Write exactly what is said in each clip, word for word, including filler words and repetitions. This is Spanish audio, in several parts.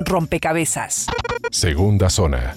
Rompecabezas. Segunda zona.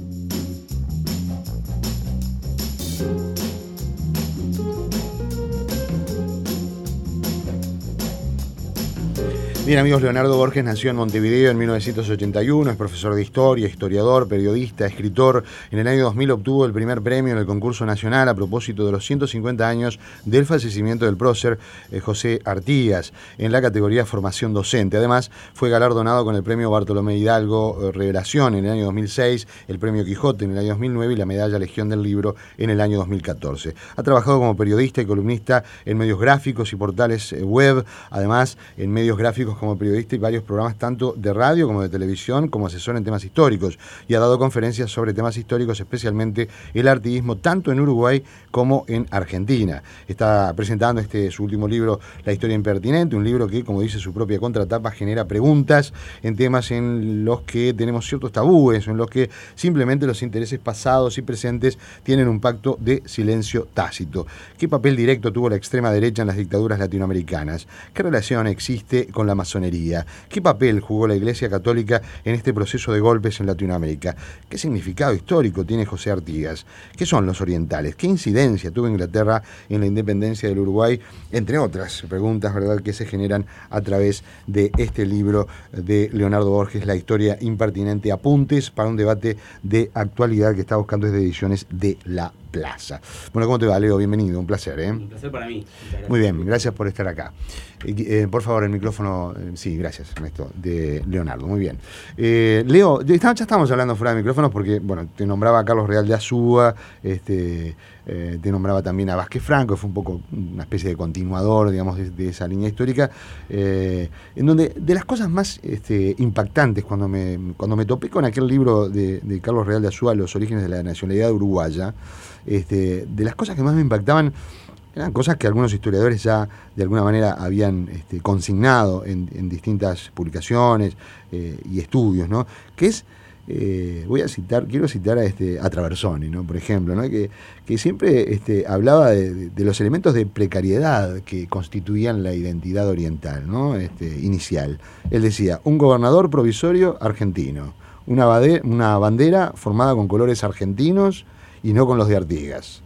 Bien, amigos, Leonardo Borges nació en Montevideo en mil novecientos ochenta y uno, es profesor de historia, historiador, periodista, escritor. En el año dos mil obtuvo el primer premio en el concurso nacional a propósito de los ciento cincuenta años del fallecimiento del prócer eh, José Artigas, en la categoría formación docente. Además, fue galardonado con el premio Bartolomé Hidalgo eh, Revelación en el año dos mil seis, el premio Quijote en el año dos mil nueve y la medalla Legión del Libro en el año dos mil catorce. Ha trabajado como periodista y columnista en medios gráficos y portales eh, web, además en medios gráficos como periodista y varios programas tanto de radio como de televisión, como asesor en temas históricos, y ha dado conferencias sobre temas históricos, especialmente el artiguismo, tanto en Uruguay como en Argentina. Está presentando este su último libro, La Historia Impertinente, un libro que, como dice su propia contratapa, genera preguntas en temas en los que tenemos ciertos tabúes, en los que simplemente los intereses pasados y presentes tienen un pacto de silencio tácito. ¿Qué papel directo tuvo la extrema derecha en las dictaduras latinoamericanas? ¿Qué relación existe con la masonería? ¿Qué papel jugó la Iglesia Católica en este proceso de golpes en Latinoamérica? ¿Qué significado histórico tiene José Artigas? ¿Qué son los orientales? ¿Qué incidencia tuvo Inglaterra en la independencia del Uruguay? Entre otras preguntas, ¿verdad?, que se generan a través de este libro de Leonardo Borges, La Historia Impertinente, apuntes para un debate de actualidad que está buscando desde Ediciones de la Plaza. Bueno, ¿cómo te va, Leo? Bienvenido, un placer, ¿eh? Un placer para mí. Muy bien, gracias por estar acá. Eh, eh, por favor, el micrófono, eh, sí, gracias, Ernesto, de Leonardo, muy bien. Eh, Leo, ya estábamos hablando fuera de micrófonos porque, bueno, te nombraba a Carlos Real de Azúa, este, eh, te nombraba también a Vázquez Franco, fue un poco una especie de continuador, digamos, de, de esa línea histórica, eh, en donde de las cosas más este, impactantes cuando me, cuando me topé con aquel libro de, de Carlos Real de Azúa, Los orígenes de la nacionalidad uruguaya, Este, de las cosas que más me impactaban eran cosas que algunos historiadores ya de alguna manera habían este, consignado en, en distintas publicaciones eh, y estudios, ¿no? Que es, eh, voy a citar, quiero citar a, este, a Traversoni, ¿no?, por ejemplo, ¿no?, que, que siempre este, hablaba de, de, de los elementos de precariedad que constituían la identidad oriental, ¿no?, este, inicial. Él decía, un gobernador provisorio argentino, una, bade, una bandera formada con colores argentinos y no con los de Artigas.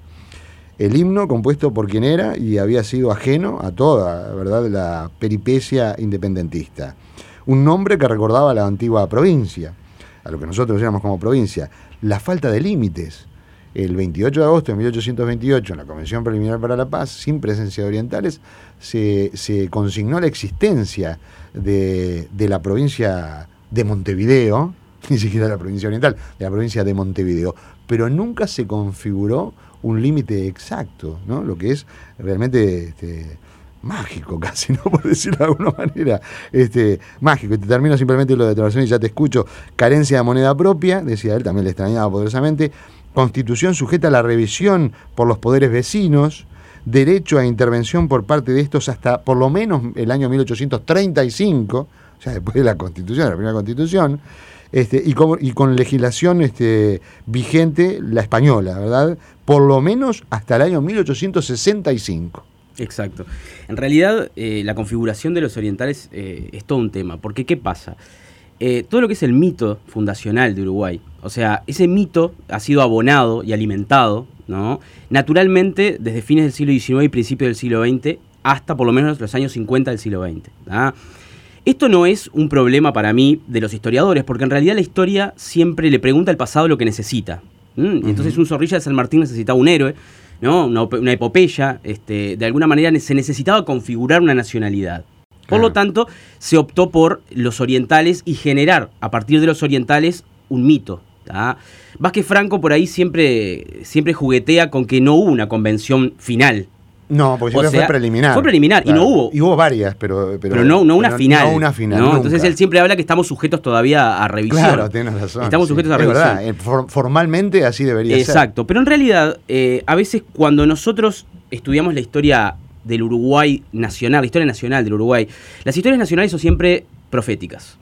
El himno compuesto por quien era y había sido ajeno a toda, ¿verdad?, la peripecia independentista. Un nombre que recordaba a la antigua provincia, a lo que nosotros llamamos como provincia. La falta de límites. El veintiocho de agosto de mil ochocientos veintiocho, en la Convención Preliminar para la Paz, sin presencia de orientales, se, se consignó la existencia de, de la provincia de Montevideo, ni siquiera de la provincia oriental, de la provincia de Montevideo, pero nunca se configuró un límite exacto, ¿no?, lo que es realmente este, mágico casi, ¿no?, por decirlo de alguna manera, este, mágico. Y te termino simplemente lo de Traversoni y ya te escucho. Carencia de moneda propia, decía él, también le extrañaba poderosamente. Constitución sujeta a la revisión por los poderes vecinos, derecho a intervención por parte de estos hasta por lo menos el año mil ochocientos treinta y cinco, o sea, después de la Constitución, de la primera Constitución, Este, y, con, y con legislación este, vigente, la española, ¿verdad?, por lo menos hasta el año mil ochocientos sesenta y cinco. Exacto. En realidad, eh, la configuración de los orientales eh, es todo un tema, porque ¿qué pasa? Eh, todo lo que es el mito fundacional de Uruguay, o sea, ese mito ha sido abonado y alimentado, ¿no?, naturalmente desde fines del siglo diecinueve y principios del siglo veinte hasta por lo menos los años cincuenta del siglo veinte, ¿no? Esto no es un problema para mí de los historiadores, porque en realidad la historia siempre le pregunta al pasado lo que necesita. ¿Mm? Uh-huh. Entonces un Zorrilla de San Martín necesitaba un héroe, ¿no?, una, una epopeya, este, de alguna manera se necesitaba configurar una nacionalidad. Por claro. lo tanto, se optó por los orientales y generar a partir de los orientales un mito. ¿tá? Vázquez Franco por ahí siempre, siempre juguetea con que no hubo una convención final. No, porque siempre o sea, fue preliminar. Fue preliminar, claro. y no hubo. Y hubo varias, pero... Pero, pero no, no una pero final. No una final, ¿no? Entonces él siempre habla que estamos sujetos todavía a revisión. Claro, tienes razón. Estamos sí. sujetos a es revisión. Verdad, for, formalmente así debería Exacto. ser. Exacto, pero en realidad, eh, a veces cuando nosotros estudiamos la historia del Uruguay nacional, la historia nacional del Uruguay, las historias nacionales son siempre proféticas.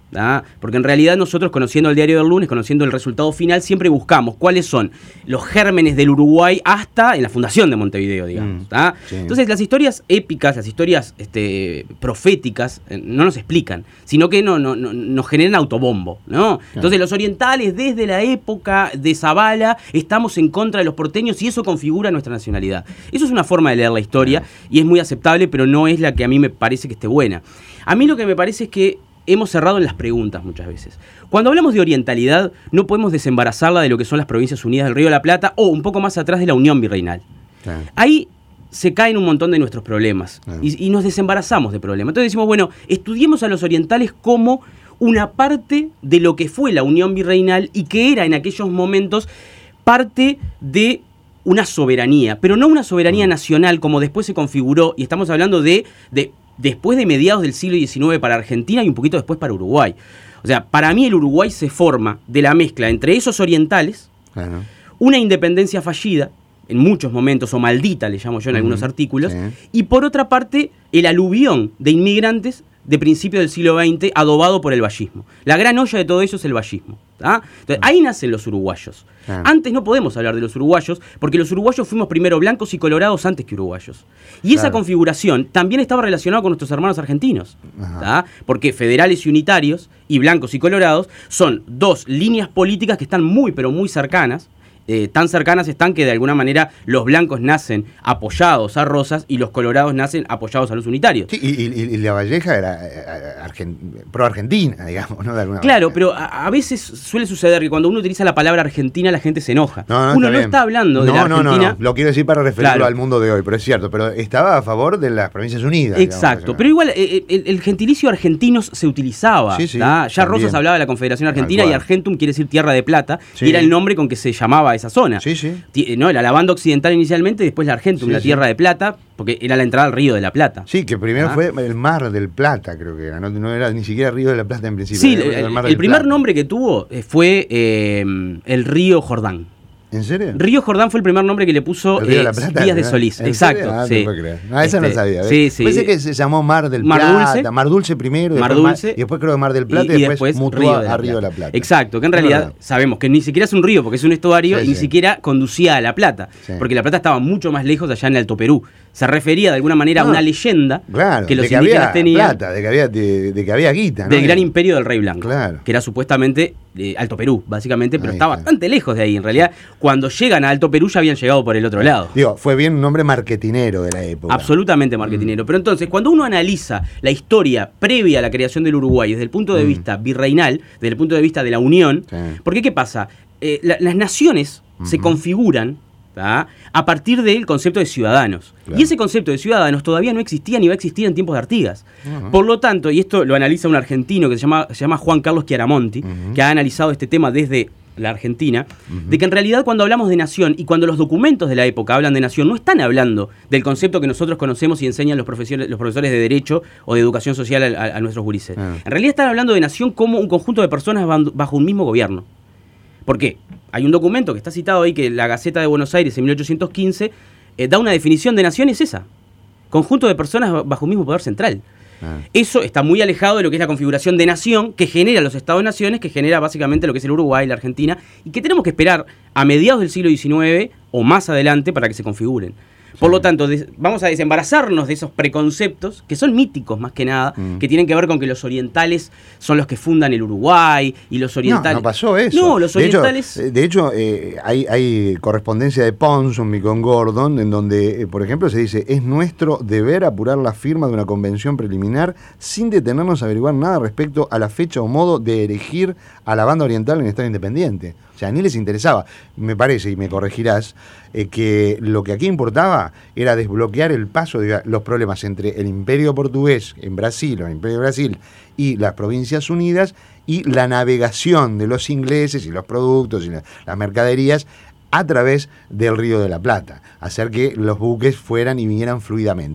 ¿Ah? Porque en realidad nosotros, conociendo el Diario del Lunes, conociendo el resultado final, siempre buscamos cuáles son los gérmenes del Uruguay hasta en la fundación de Montevideo, digamos. ¿Ah? Sí. Entonces las historias épicas, las historias este, proféticas, eh, no nos explican, sino que no, no, no, nos generan autobombo, ¿no? Claro. Entonces los orientales, desde la época de Zavala, estamos en contra de los porteños y eso configura nuestra nacionalidad. Eso es una forma de leer la historia claro. y es muy aceptable, pero no es la que a mí me parece que esté buena. A mí lo que me parece es que hemos cerrado en las preguntas muchas veces. Cuando hablamos de orientalidad, no podemos desembarazarla de lo que son las Provincias Unidas del Río de la Plata o un poco más atrás de la Unión Virreinal. Claro. Ahí se caen un montón de nuestros problemas claro. y, y nos desembarazamos de problemas. Entonces decimos, bueno, estudiemos a los orientales como una parte de lo que fue la Unión Virreinal y que era en aquellos momentos parte de una soberanía, pero no una soberanía mm. nacional como después se configuró, y estamos hablando de... de después de mediados del siglo diecinueve para Argentina y un poquito después para Uruguay. O sea, para mí el Uruguay se forma de la mezcla entre esos orientales, claro. una independencia fallida, en muchos momentos, o maldita le llamo yo en uh-huh. algunos artículos, sí. y por otra parte, el aluvión de inmigrantes de principios del siglo veinte adobado por el vallismo. La gran olla de todo eso es el vallismo. ¿Ah? Entonces, ahí nacen los uruguayos. Ah. Antes no podemos hablar de los uruguayos, porque los uruguayos fuimos primero blancos y colorados antes que uruguayos. Y claro. esa configuración también estaba relacionada con nuestros hermanos argentinos. ¿Ah? Porque federales y unitarios, y blancos y colorados, son dos líneas políticas que están muy, pero muy cercanas. Eh, tan cercanas están que de alguna manera los blancos nacen apoyados a Rosas y los colorados nacen apoyados a los unitarios. Sí, y, y, y la Valleja era eh, argent, pro-argentina, digamos, ¿no? De alguna claro, manera. pero a, a veces suele suceder que cuando uno utiliza la palabra Argentina la gente se enoja. No, no, uno está no bien. está hablando de no, la Argentina. No, no, no, lo quiero decir para referirlo claro. al mundo de hoy, pero es cierto, pero estaba a favor de las Provincias Unidas. Exacto, digamos, pero igual eh, el, el gentilicio argentinos se utilizaba. Sí, sí, ya también. Rosas hablaba de la Confederación Argentina y Argentum quiere decir Tierra de Plata, sí. y era el nombre con que se llamaba esa zona. Sí, sí. No, la banda occidental inicialmente, después la Argentum, sí, la Tierra sí. de Plata, porque era la entrada al Río de la Plata. Sí, que primero ah. fue el Mar del Plata, creo que era, no, no era ni siquiera Río de la Plata en principio. Sí, el, el, el primer Plata. nombre que tuvo fue eh, el Río Jordán. ¿En serio? Río Jordán fue el primer nombre que le puso eh, Plata, Díaz de Solís. Exacto. Ah, sí. No, no, esa este, no sabía. ¿ves? Sí, sí. Pensé que se llamó Mar del Mar Plata. Dulce. Mar Dulce primero, Mar Dulce, Mar, y después creo que Mar del Plata y, y después, después mutó Río a Río de la Plata. Exacto, que en realidad sabemos que ni siquiera es un río porque es un estuario sí, y ni sí. siquiera conducía a La Plata. Sí. Porque La Plata estaba mucho más lejos allá en el Alto Perú. Se refería de alguna manera no, a una leyenda claro, que los de que indígenas había tenían. Plata, de que había, de, de que había guita, ¿no? Del gran imperio del Rey Blanco. Claro. Que era supuestamente eh, Alto Perú, básicamente, pero ahí estaba está. bastante lejos de ahí. En realidad, cuando llegan a Alto Perú ya habían llegado por el otro lado. Digo, fue bien un nombre marketinero de la época. Absolutamente marketinero. Mm. Pero entonces, cuando uno analiza la historia previa a la creación del Uruguay desde el punto de mm. vista virreinal, desde el punto de vista de la Unión, sí. porque ¿qué pasa? Eh, la, las naciones mm-hmm. se configuran ¿tá? a partir del concepto de ciudadanos. Claro. Y ese concepto de ciudadanos todavía no existía ni va a existir en tiempos de Artigas. Uh-huh. Por lo tanto, y esto lo analiza un argentino que se llama, se llama Juan Carlos Chiaramonti, uh-huh. que ha analizado este tema desde la Argentina, uh-huh. de que en realidad cuando hablamos de nación y cuando los documentos de la época hablan de nación, no están hablando del concepto que nosotros conocemos y enseñan los profesores, los profesores de Derecho o de Educación Social a, a, a nuestros gurises. Uh-huh. En realidad están hablando de nación como un conjunto de personas bajo un mismo gobierno. ¿Por qué? Hay un documento que está citado ahí, que la Gaceta de Buenos Aires en mil ochocientos quince eh, da una definición de nación, es esa. Conjunto de personas bajo un mismo poder central. Ah. Eso está muy alejado de lo que es la configuración de nación que genera los Estados-naciones, que genera básicamente lo que es el Uruguay, la Argentina, y que tenemos que esperar a mediados del siglo diecinueve o más adelante para que se configuren. Por sí. lo tanto, des, vamos a desembarazarnos de esos preconceptos, que son míticos más que nada, mm. que tienen que ver con que los orientales son los que fundan el Uruguay, y los orientales... No, no pasó eso. No, los orientales... De hecho, de hecho eh, hay, hay correspondencia de Ponsonby con Gordon, en donde, eh, por ejemplo, se dice, es nuestro deber apurar la firma de una convención preliminar sin detenernos a averiguar nada respecto a la fecha o modo de erigir a la banda oriental en Estado independiente. O sea, ni les interesaba. Me parece, y me corregirás, eh, que lo que aquí importaba era desbloquear el paso de los problemas entre el Imperio Portugués en Brasil, o el Imperio de Brasil, y las Provincias Unidas, y la navegación de los ingleses y los productos y la, las mercaderías a través del Río de la Plata, hacer que los buques fueran y vinieran fluidamente.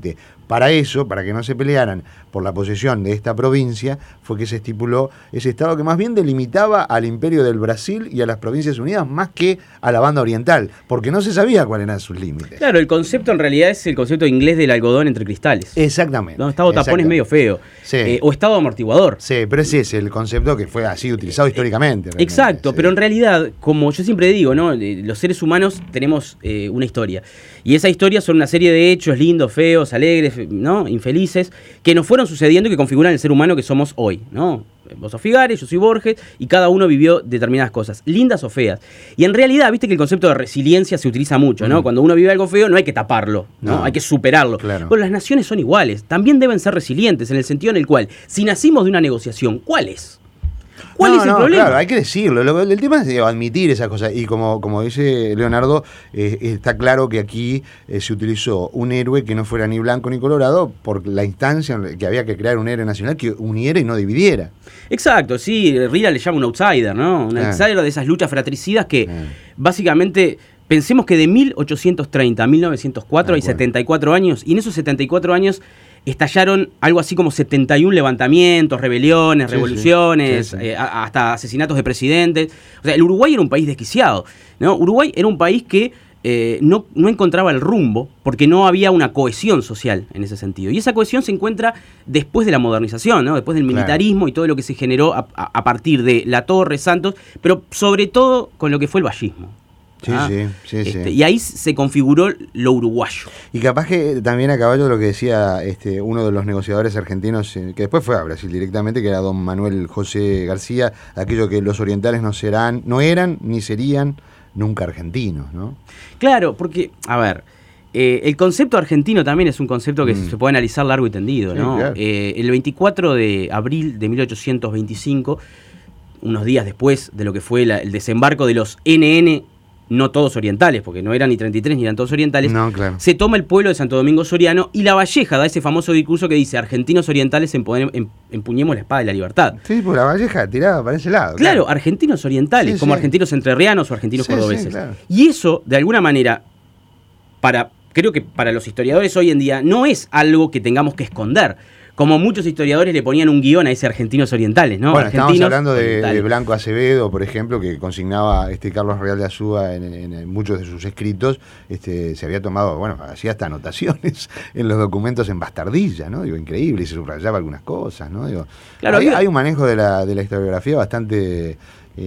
para eso, para que no se pelearan por la posesión de esta provincia, fue que se estipuló ese estado que más bien delimitaba al Imperio del Brasil y a las Provincias Unidas más que a la banda oriental, porque no se sabía cuáles eran sus límites. Claro, el concepto en realidad es el concepto inglés del algodón entre cristales. Exactamente. No, estado tapón es medio feo. Sí. Eh, o estado amortiguador. Sí, pero ese es el concepto que fue así utilizado históricamente. Realmente. Exacto, sí. Pero en realidad, como yo siempre digo, ¿no? Los seres humanos tenemos eh, una historia. Y esa historia son una serie de hechos lindos, feos, alegres, ¿no? Infelices, que nos fueron sucediendo y que configuran el ser humano que somos hoy, ¿no? Vos sos Figares, yo soy Borges, y cada uno vivió determinadas cosas, lindas o feas. Y en realidad, viste que el concepto de resiliencia se utiliza mucho, ¿no? Mm. Cuando uno vive algo feo, no hay que taparlo, ¿no? no hay que superarlo. Claro. Bueno, las naciones son iguales, también deben ser resilientes, en el sentido en el cual, si nacimos de una negociación, ¿cuál es? ¿Cuál no, es el no, problema? Claro, hay que decirlo. Lo, el tema es admitir esas cosas. Y como, como dice Leonardo, eh, está claro que aquí eh, se utilizó un héroe que no fuera ni blanco ni colorado por la instancia que había que crear un héroe nacional que uniera y no dividiera. Exacto, sí. Rila le llama un outsider, ¿no? Un ah. outsider de esas luchas fratricidas que ah. básicamente... Pensemos que de mil ochocientos treinta a mil novecientos cuatro ah, hay bueno. setenta y cuatro años, y en esos setenta y cuatro años estallaron algo así como setenta y un levantamientos, rebeliones, sí, revoluciones, sí, sí, sí. Eh, hasta asesinatos de presidentes. O sea, el Uruguay era un país desquiciado, ¿no? Uruguay era un país que eh, no, no encontraba el rumbo porque no había una cohesión social en ese sentido. Y esa cohesión se encuentra después de la modernización, ¿no? Después del militarismo claro. y todo lo que se generó a, a, a partir de La Torre, Santos, pero sobre todo con lo que fue el vallismo. Sí, ah, sí, sí, este, sí. Y ahí se configuró lo uruguayo. Y capaz que también a caballo de lo que decía este, uno de los negociadores argentinos, eh, que después fue a Brasil directamente, que era don Manuel José García, aquello que los orientales no serán, no eran ni serían nunca argentinos, ¿no? Claro, porque, a ver, eh, el concepto argentino también es un concepto que mm. se puede analizar largo y tendido, sí, ¿no? Claro. Eh, el veinticuatro de abril de mil ochocientos veinticinco, unos días después de lo que fue la, el desembarco de los N N, no todos orientales, porque no eran ni treinta y tres ni eran todos orientales, no, claro. se toma el pueblo de Santo Domingo Soriano y La Valleja da ese famoso discurso que dice: argentinos orientales empoder, em, empuñemos la espada de la libertad. Sí, pues La Valleja tiraba para ese lado. Claro, claro. Argentinos orientales, sí, como sí. argentinos entrerrianos o argentinos sí, cordobeses. Sí, claro. Y eso, de alguna manera, para creo que para los historiadores hoy en día, no es algo que tengamos que esconder. Como muchos historiadores le ponían un guión a ese argentinos orientales, ¿no? Bueno, argentinos estamos hablando de, de Blanco Acevedo, por ejemplo, que consignaba este Carlos Real de Azúa en, en, en muchos de sus escritos. Este, se había tomado, bueno, hacía hasta anotaciones en los documentos en bastardilla, ¿no? Digo, increíble, y se subrayaba algunas cosas, ¿no? Digo, claro, hay, hay un manejo de la, de la historiografía bastante...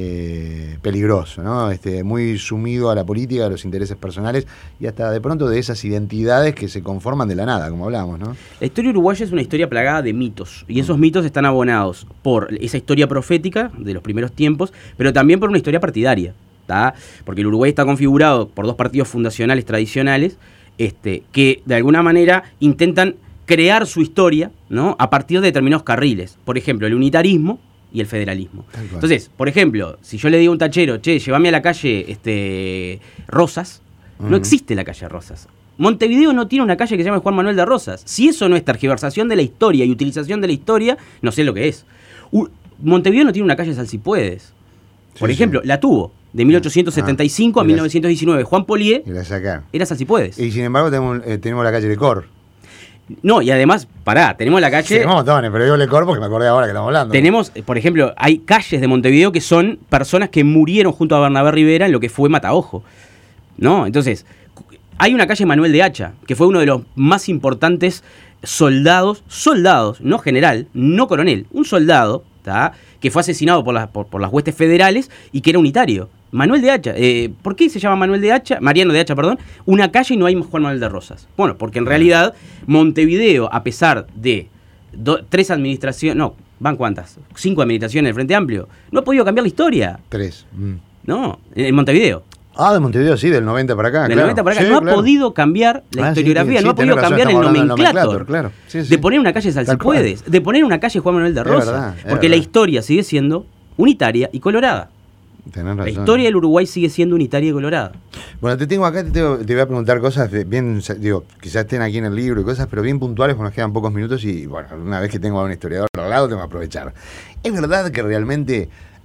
Eh, peligroso, ¿no? Este, muy sumido a la política, a los intereses personales y hasta de pronto de esas identidades que se conforman de la nada, como hablamos, ¿no? La historia uruguaya es una historia plagada de mitos, y esos mitos están abonados por esa historia profética de los primeros tiempos, pero también por una historia partidaria, ¿tá? Porque el Uruguay está configurado por dos partidos fundacionales tradicionales, este, que de alguna manera intentan crear su historia, ¿no? A partir de determinados carriles. Por ejemplo, el unitarismo y el federalismo. Entonces, por ejemplo, si yo le digo a un tachero, che, llévame a la calle este, Rosas, uh-huh. no existe la calle Rosas. Montevideo no tiene una calle que se llame Juan Manuel de Rosas. Si eso no es tergiversación de la historia y utilización de la historia, no sé lo que es. U- Montevideo no tiene una calle Salsipuedes. Por sí, ejemplo, sí. la tuvo. De mil ochocientos setenta y cinco ah, a mil novecientos diecinueve. Juan Polié era Salsipuedes. Y sin embargo tenemos, eh, tenemos la calle Lecor. No, y además, pará, tenemos la calle... Tenemos montones, pero digo Lecor porque me acordé ahora que estamos hablando. Tenemos, por ejemplo, hay calles de Montevideo que son personas que murieron junto a Bernabé Rivera en lo que fue Mataojo, ¿no? Entonces, hay una calle Manuel de Hacha, que fue uno de los más importantes soldados, soldados, no general, no coronel, un soldado, ¿tá? Que fue asesinado por las, por, por las huestes federales y que era unitario. Manuel de Hacha. Eh, ¿Por qué se llama Manuel de Hacha? Mariano de Hacha, perdón. Una calle y no hay Juan Manuel de Rosas. Bueno, porque en realidad Montevideo, a pesar de do, tres administraciones, no, ¿van cuántas? Cinco administraciones del Frente Amplio, no ha podido cambiar la historia. Tres. Mm. No, en Montevideo. Ah, de Montevideo sí, del noventa para acá. Del claro. noventa para acá. Sí, no claro. ha podido cambiar la ah, historiografía, sí, sí, no ha podido razón, cambiar el nomenclátor. Claro. Sí, sí. De poner una calle Salsipuedes, de poner una calle Juan Manuel de Rosas. Es verdad, es porque verdad. La historia sigue siendo unitaria y colorada. La historia del Uruguay sigue siendo unitaria y colorada. Bueno, te tengo acá, te, tengo, te voy a preguntar cosas bien, digo, quizás estén aquí en el libro y cosas, pero bien puntuales porque nos quedan pocos minutos y, bueno, una vez que tengo a un historiador al lado, tengo que aprovechar. ¿Es verdad que realmente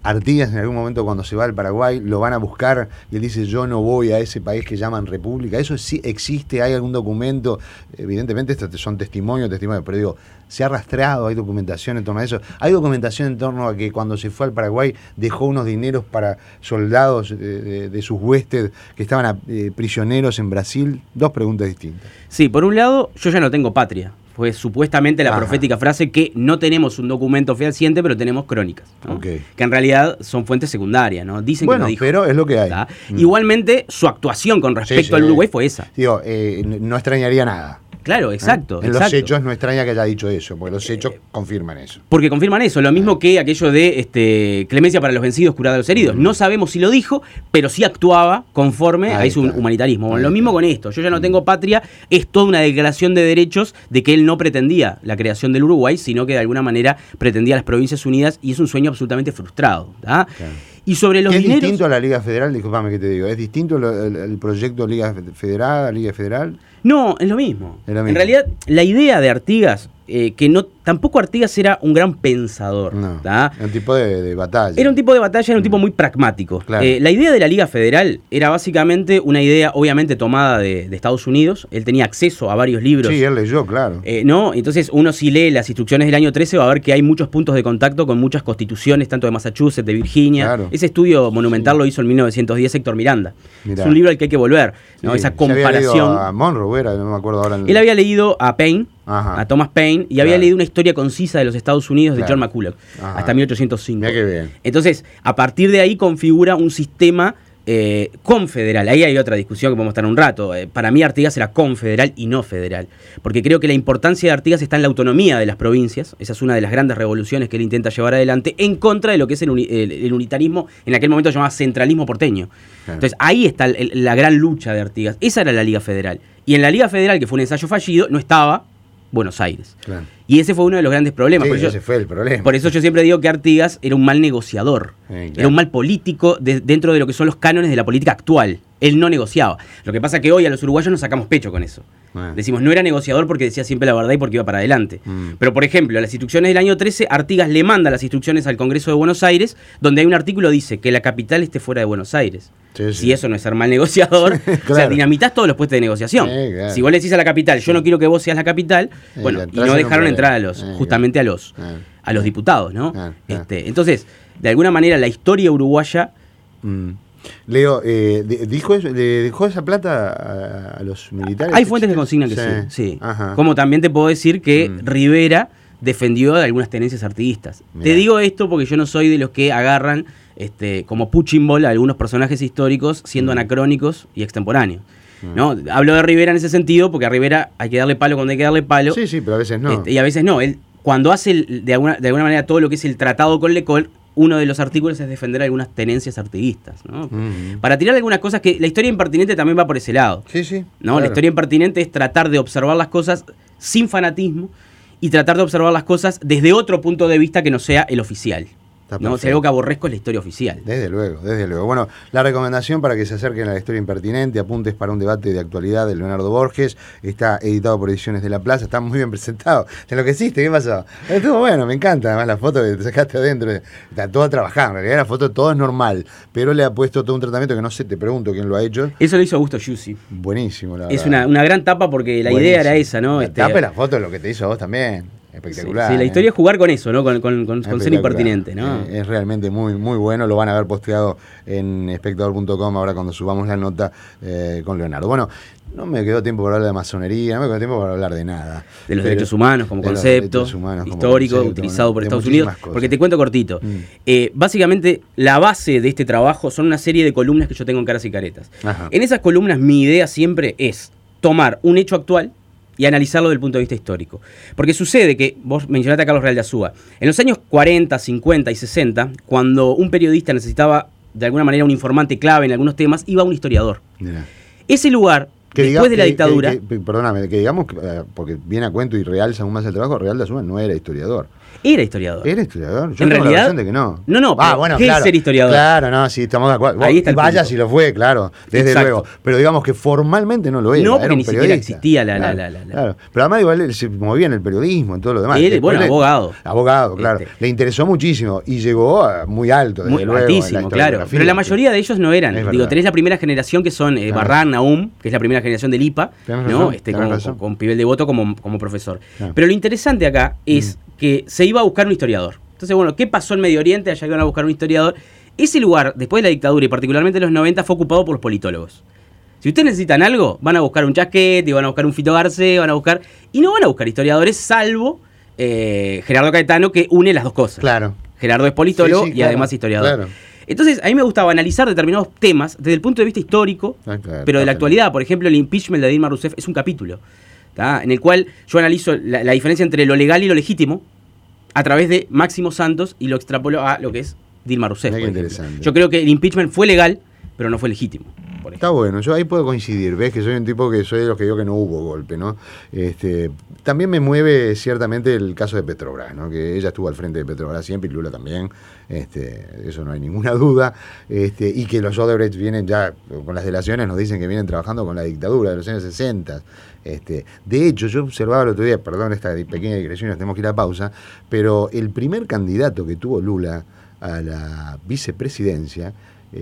Artigas en algún momento cuando se va al Paraguay lo van a buscar y él dice yo no voy a ese país que llaman República. ¿Eso sí existe? ¿Hay algún documento? Evidentemente estos son testimonios, testimonios, pero digo, ¿se ha rastreado? ¿Hay documentación en torno a eso? ¿Hay documentación en torno a que cuando se fue al Paraguay dejó unos dineros para soldados de, de, de sus huestes que estaban eh, prisioneros en Brasil? Dos preguntas distintas. Sí, por un lado, yo ya no tengo patria. Fue supuestamente la Ajá. profética frase que no tenemos un documento fehaciente, pero tenemos crónicas, ¿no? Okay. Que en realidad son fuentes secundarias, ¿no? Dicen bueno, que no dijo. Pero es lo que hay. Mm. Igualmente, su actuación con respecto sí, sí, al Uruguay fue esa. Digo, eh, no extrañaría nada. Claro, exacto. ¿Eh? En exacto. los hechos no extraña que haya dicho eso, porque los hechos eh, confirman eso. Porque confirman eso, lo mismo que aquello de este, clemencia para los vencidos, curada a los heridos. No sabemos si lo dijo, pero sí actuaba conforme ahí a su humanitarismo. Bueno, lo mismo con esto. Yo ya no tengo patria, es toda una declaración de derechos de que él no pretendía la creación del Uruguay, sino que de alguna manera pretendía las Provincias Unidas y es un sueño absolutamente frustrado. Claro. Y sobre los ¿Es dineros, distinto a la Liga Federal? Disculpame que te digo. ¿Es distinto el, el, el proyecto Liga Federal, Liga Federal? No, es lo mismo. Es lo mismo. En realidad, la idea de Artigas, eh, que no tampoco Artigas era un gran pensador. No, era un tipo de, de batalla. Era un tipo de batalla, era un tipo muy pragmático. Claro. Eh, la idea de la Liga Federal era básicamente una idea, obviamente, tomada de, de Estados Unidos. Él tenía acceso a varios libros. Sí, él leyó, claro. Eh, ¿no? Entonces, uno si lee las instrucciones del año trece va a ver que hay muchos puntos de contacto con muchas constituciones, tanto de Massachusetts, de Virginia. Claro. Ese estudio monumental sí. lo hizo en mil novecientos diez Héctor Miranda. Mirá. Es un libro al que hay que volver, ¿no? Sí. Esa comparación. Había leído a Monroe, era, no me acuerdo ahora. El... Él había leído a Paine, Ajá. a Thomas Paine, y había claro. leído una historia concisa de los Estados Unidos claro. de John McCulloch, Ajá. hasta mil ochocientos cinco. Mirá qué bien. Entonces, a partir de ahí configura un sistema eh, confederal. Ahí hay otra discusión que podemos estar un rato. Eh, para mí Artigas era confederal y no federal, porque creo que la importancia de Artigas está en la autonomía de las provincias. Esa es una de las grandes revoluciones que él intenta llevar adelante en contra de lo que es el, uni el, el unitarismo, en aquel momento llamado centralismo porteño. Claro. Entonces, ahí está el, el, la gran lucha de Artigas. Esa era la Liga Federal. Y en la Liga Federal, que fue un ensayo fallido, no estaba Buenos Aires. Claro. Y ese fue uno de los grandes problemas. Sí, por ese eso, fue el problema. Por eso yo siempre digo que Artigas era un mal negociador. Sí, claro. Era un mal político de, dentro de lo que son los cánones de la política actual. Él no negociaba. Lo que pasa es que hoy a los uruguayos nos sacamos pecho con eso. Bueno. Decimos, no era negociador porque decía siempre la verdad y porque iba para adelante. Mm. Pero, por ejemplo, las instrucciones del año trece, Artigas le manda las instrucciones al Congreso de Buenos Aires, donde hay un artículo que dice que la capital esté fuera de Buenos Aires. Sí, sí. Si eso no es ser mal negociador, claro. o sea, dinamitas todos los puestos de negociación. Sí, claro. Si vos le decís a la capital, yo no quiero que vos seas la capital, sí, bueno, y no dejaron entrar a los, sí, justamente claro. a los claro. a los diputados, ¿no? Claro, claro. Este, entonces, de alguna manera, la historia uruguaya... Mm. Leo, eh, dijo eso, ¿le dejó esa plata a, a los militares? Hay fuentes que consignan que sí, sí. sí. Como también te puedo decir que mm. Rivera defendió de algunas tenencias artiguistas. Mirá. Te digo esto porque yo no soy de los que agarran este, como punching ball a algunos personajes históricos siendo mm. anacrónicos y extemporáneos. Mm. ¿No? Hablo de Rivera en ese sentido porque a Rivera hay que darle palo cuando hay que darle palo. Sí, sí, pero a veces no. Este, y a veces no. Él, cuando hace el, de, alguna, de alguna manera todo lo que es el tratado con Lecol, uno de los artículos es defender algunas tenencias artiguistas, ¿no? Uh-huh. Para tirar algunas cosas que la historia impertinente también va por ese lado. Sí, sí. ¿No? Claro. La historia impertinente es tratar de observar las cosas sin fanatismo y tratar de observar las cosas desde otro punto de vista que no sea el oficial. ¿No? Si algo que aborrezco es la historia oficial. Desde luego, desde luego. Bueno, la recomendación para que se acerquen a la historia impertinente, apuntes para un debate de actualidad de Leonardo Borges, está editado por Ediciones de la Plaza, está muy bien presentado. ¿Te enloqueciste? ¿Qué pasó? Estuvo bueno, me encanta. Además la foto que te sacaste adentro, está toda trabajada. En realidad la foto todo es normal, pero le ha puesto todo un tratamiento que no sé, te pregunto quién lo ha hecho. Eso lo hizo Augusto Giussi. Buenísimo, la Es verdad. una, una gran tapa porque la Buenísimo. idea era esa, ¿no? La este, tapa y la foto es lo que te hizo a vos también. Espectacular. Sí, sí, la historia ¿eh? es jugar con eso, ¿no? Con, con, con, con ser impertinente, ¿no? Eh, es realmente muy, muy bueno. Lo van a ver posteado en espectador punto com ahora cuando subamos la nota eh, con Leonardo. Bueno, no me quedó tiempo para hablar de masonería, no me quedó tiempo para hablar de nada. De los Pero, derechos humanos como concepto humanos histórico como concepto, utilizado ¿no? por Estados Unidos. Cosas. Porque te cuento cortito. Mm. Eh, básicamente, la base de este trabajo son una serie de columnas que yo tengo en Caras y Caretas. Ajá. En esas columnas mi idea siempre es tomar un hecho actual y analizarlo desde el punto de vista histórico. Porque sucede que, vos mencionaste a Carlos Real de Azúa, en los años cuarenta, cincuenta y sesenta, cuando un periodista necesitaba de alguna manera un informante clave en algunos temas, iba un historiador. Yeah. Ese lugar, que después diga, de la que, dictadura... Que, que, perdóname, que digamos, porque viene a cuento y realza aún más el trabajo, Real de Azúa no era historiador. Era historiador. ¿Era historiador? Yo en tengo realidad, la versión de que no. No, no, ah, bueno, ¿qué claro, es ser historiador? Claro, no, sí, estamos de acuerdo. Ahí está el Vaya punto. si lo fue, claro, desde Exacto. luego. Pero digamos que formalmente no lo era. No, porque era un ni siquiera periodista. existía la, claro, la, la, la, claro. Pero además igual él se movía en el periodismo, en todo lo demás. Él, Después bueno, le- abogado. Abogado, claro. Este. Le interesó muchísimo y llegó a muy alto, desde Muy luego. altísimo, en la claro. historiografía. Pero la mayoría de ellos no eran. Es Digo, verdad. tenés la primera generación que son eh, Claro. Barran, Naum, que es la primera generación del I P A, Tenés ¿no? razón, este, tenés con, razón. con, con Pibel Devoto como, como profesor. Claro. Pero lo interesante acá es Mm. que se iba a buscar un historiador. Entonces, bueno, ¿qué pasó en Medio Oriente? Allá iban a buscar un historiador. Ese lugar, después de la dictadura y particularmente en los noventa, fue ocupado por los politólogos. Si ustedes necesitan algo, van a buscar un Chasquete, van a buscar un Fito Garcés, van a buscar... Y no van a buscar historiadores, salvo eh, Gerardo Caetano, que une las dos cosas. Claro. Gerardo es politólogo Sí, sí, y claro, además historiador. claro. Entonces, a mí me gustaba analizar determinados temas desde el punto de vista histórico, Ah, claro, pero de la claro. actualidad. Por ejemplo, el impeachment de Dilma Rousseff es un capítulo, ¿tá? En el cual yo analizo la, la diferencia entre lo legal y lo legítimo a través de Máximo Santos y lo extrapolo a lo que es Dilma Rousseff. Mirá qué por ejemplo. interesante. Yo creo que el impeachment fue legal, pero no fue legítimo. Por Está bueno, yo ahí puedo coincidir, ves que soy un tipo que soy de los que digo que no hubo golpe, ¿no? Este, también me mueve ciertamente el caso de Petrobras, ¿no? Que ella estuvo al frente de Petrobras siempre y Lula también, este, eso no hay ninguna duda, este, y que los Odebrecht vienen ya, con las delaciones nos dicen que vienen trabajando con la dictadura de los años sesenta. Este, de hecho, yo observaba el otro día, perdón esta pequeña digresión, nos tenemos que ir a pausa, pero el primer candidato que tuvo Lula a la vicepresidencia,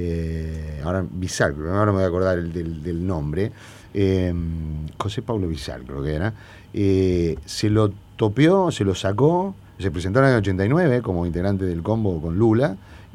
Eh, ahora Bizal, ahora me voy a acordar el, del, del nombre, eh, José Pablo Bizal creo que era, eh, se lo topeó, se lo sacó, se presentó en el año ochenta y nueve como integrante del combo con Lula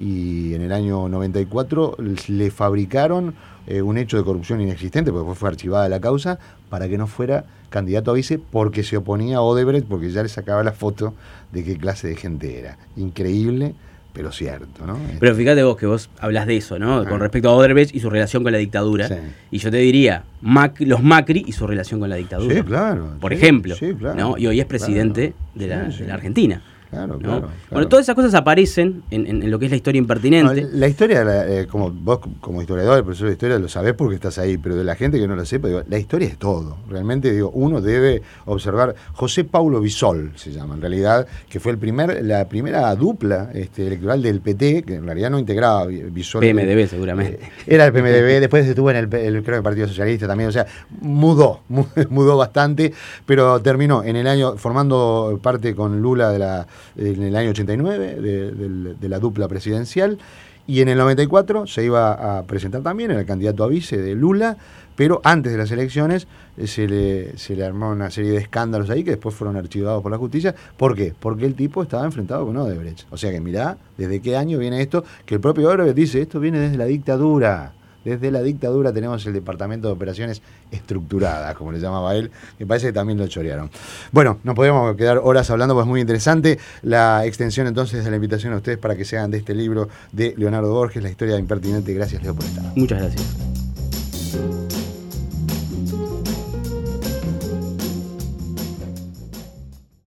y en el año noventa y cuatro le fabricaron eh, un hecho de corrupción inexistente, porque después fue archivada la causa, para que no fuera candidato a vice porque se oponía a Odebrecht, porque ya le sacaba la foto de qué clase de gente era. Increíble, pero cierto, ¿no? Pero fíjate vos que vos hablas de eso, ¿no? Ah. Con respecto a Odebrecht y su relación con la dictadura. Sí. Y yo te diría, Mac, los Macri y su relación con la dictadura. Sí, claro. Por sí, ejemplo. sí, claro, ¿no? Y hoy es presidente claro. de, la, Sí, sí. de la Argentina. Claro, ¿no? claro, Bueno, claro. todas esas cosas aparecen en, en- en lo que es la historia impertinente. No, la historia, la, eh, como vos como historiador, profesor de historia, lo sabés porque estás ahí, pero de la gente que no lo sepa, digo, la historia es todo. Realmente, digo, uno debe observar. José Paulo Bisol se llama, en realidad, que fue el primer, la primera dupla este, electoral del P T, que en realidad no integraba Bisol. P M D B seguramente. Eh, era el P M D B, después estuvo en el, el, creo, el Partido Socialista también, o sea, mudó, mudó bastante, pero terminó en el año, formando parte con Lula de la, en el año ochenta y nueve, de, de, de la dupla presidencial, y en el noventa y cuatro se iba a presentar también, era el candidato a vice de Lula, pero antes de las elecciones eh, se le, se le armó una serie de escándalos ahí que después fueron archivados por la justicia. ¿Por qué? Porque el tipo estaba enfrentado con Odebrecht. O sea que mirá, ¿desde qué año viene esto? Que el propio Odebrecht dice, esto viene desde la dictadura. Desde la dictadura tenemos el Departamento de Operaciones Estructuradas, como le llamaba él, que parece que también lo chorearon. Bueno, nos podríamos quedar horas hablando, pues es muy interesante la extensión entonces de la invitación a ustedes para que se hagan de este libro de Leonardo Borges, La historia impertinente. Gracias, Leo, por estar. Muchas gracias.